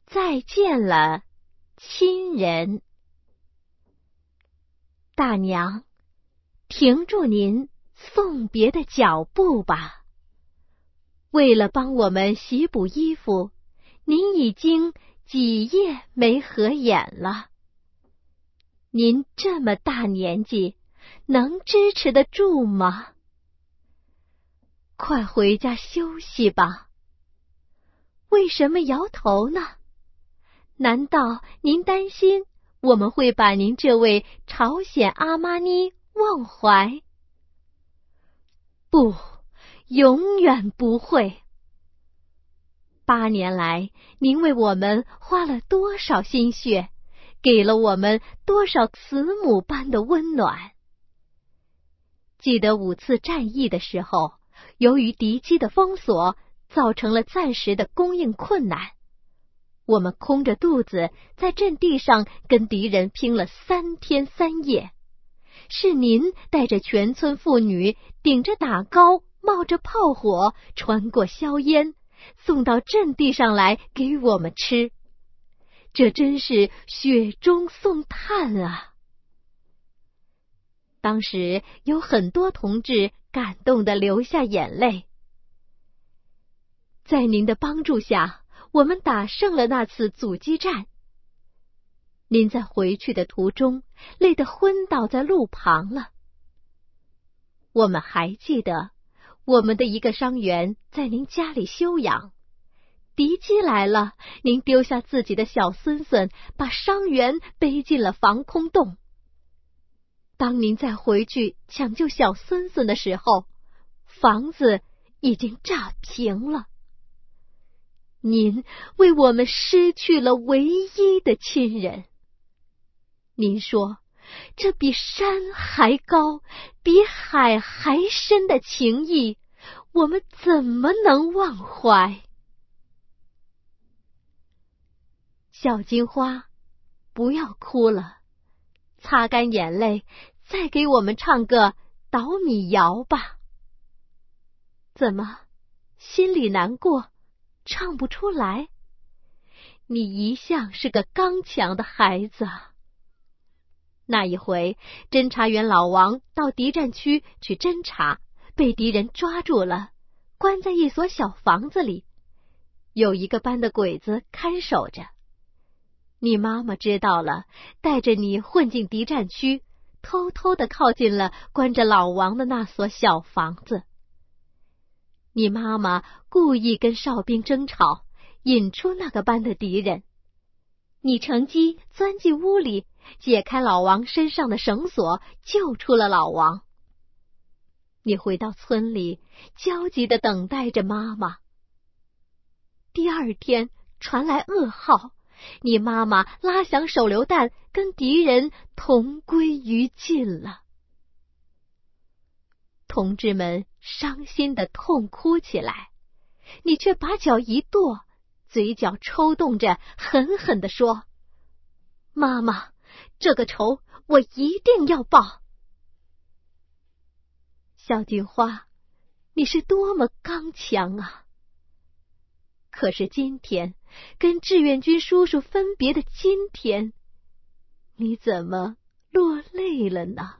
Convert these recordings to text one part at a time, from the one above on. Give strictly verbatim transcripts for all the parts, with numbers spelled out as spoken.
再见了，亲人。大娘，停住您送别的脚步吧。为了帮我们洗补衣服，您已经几夜没合眼了。您这么大年纪，能支持得住吗？快回家休息吧。为什么摇头呢？难道您担心我们会把您这位朝鲜阿玛尼忘怀？不，永远不会。八年来，您为我们花了多少心血，给了我们多少慈母般的温暖。记得五次战役的时候，由于敌机的封锁，造成了暂时的供应困难。我们空着肚子在阵地上跟敌人拼了三天三夜，是您带着全村妇女顶着打糕，冒着炮火，穿过硝烟，送到阵地上来给我们吃。这真是雪中送炭啊！当时有很多同志感动地流下眼泪。在您的帮助下，我们打胜了那次阻击战。您在回去的途中累得昏倒在路旁了。我们还记得，我们的一个伤员在您家里休养，敌机来了，您丢下自己的小孙孙，把伤员背进了防空洞。当您再回去抢救小孙孙的时候，房子已经炸平了。您为我们失去了唯一的亲人。您说，这比山还高，比海还深的情谊，我们怎么能忘怀？小金花，不要哭了，擦干眼泪，再给我们唱个捣米谣吧。怎么，心里难过，唱不出来？你一向是个刚强的孩子。那一回，侦查员老王到敌占区去侦查，被敌人抓住了，关在一所小房子里，有一个班的鬼子看守着。你妈妈知道了，带着你混进敌占区，偷偷地靠近了关着老王的那所小房子。你妈妈故意跟哨兵争吵，引出那个班的敌人。你乘机钻进屋里，解开老王身上的绳索，救出了老王。你回到村里，焦急地等待着妈妈。第二天传来噩耗，你妈妈拉响手榴弹，跟敌人同归于尽了。同志们伤心地痛哭起来，你却把脚一跺，嘴角抽动着，狠狠地说：“妈妈，这个仇我一定要报。”小金花，你是多么刚强啊！可是今天，跟志愿军叔叔分别的今天，你怎么落泪了呢？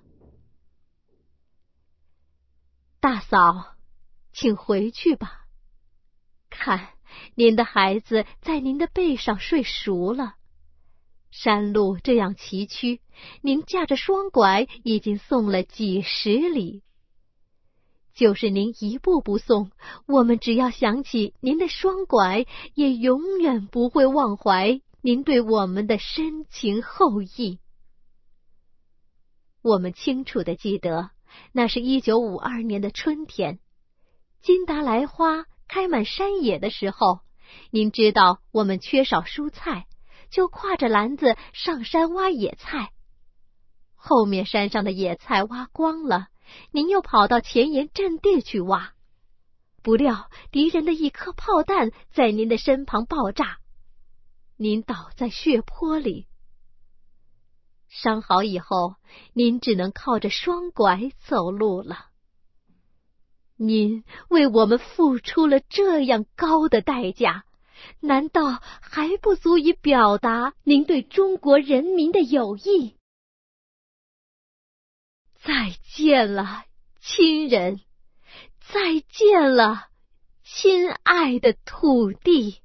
大嫂，请回去吧。看，您的孩子在您的背上睡熟了。山路这样崎岖，您驾着双拐已经送了几十里。就是您一步步送，我们只要想起您的双拐，也永远不会忘怀您对我们的深情厚谊。我们清楚地记得，那是一九五二年的春天，金达莱花开满山野的时候，您知道我们缺少蔬菜，就挎着篮子上山挖野菜。后面山上的野菜挖光了，您又跑到前沿阵地去挖。不料敌人的一颗炮弹在您的身旁爆炸，您倒在血泊里。伤好以后，您只能靠着双拐走路了。您为我们付出了这样高的代价， 难道还不足以表达您对中国人民的友谊？再见了，亲人！再见了，亲爱的土地！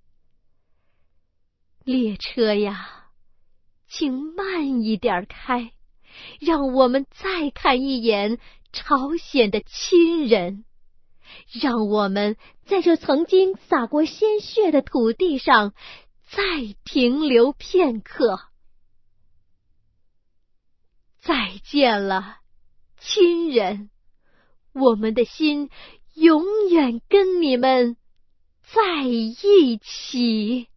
列车呀，请慢一点开，让我们再看一眼朝鲜的亲人，让我们在这曾经洒过鲜血的土地上再停留片刻。再见了，亲人！我们的心永远跟你们在一起。